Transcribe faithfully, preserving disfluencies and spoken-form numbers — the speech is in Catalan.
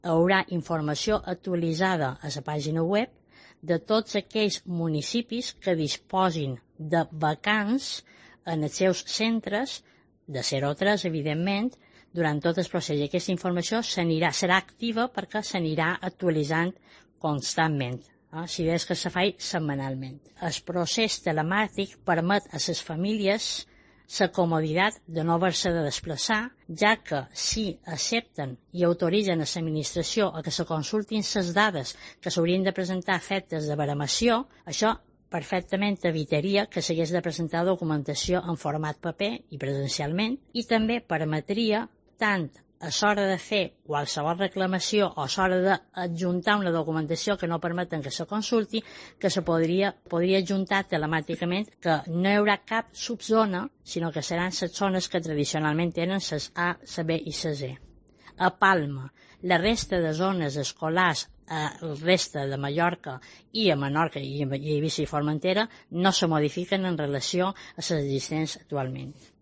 Hi haurà informació actualitzada a la pàgina web de tots aquells municipis que disposin de vacants en els seus centres, de zero a tres, evidentment, durant tot el procés. I aquesta informació s'anirà, serà activa perquè s'anirà actualitzant constantment. Eh? Si és que se fa setmanalment. El procés telemàtic permet a les famílies la comoditat de no haver-se de desplaçar, ja que si accepten i autoritzen a l'administració a que se consultin les dades que s'haurien de presentar fetes de baremació, això perfectament evitaria que s'hagués de presentar documentació en format paper i presencialment, i també permetria tant a l'hora de fer qualsevol reclamació o a l'hora d'adjuntar una documentació que no permeten que se consulti, que se podria, podria adjuntar telemàticament, que no hi haurà cap subzona, sinó que seran les zones que tradicionalment tenen les A, la B i la C. A Palma, la resta de zones escolars, a la resta de Mallorca i a Menorca i a Eivissa i Formentera no se modifiquen en relació a les existents actualment.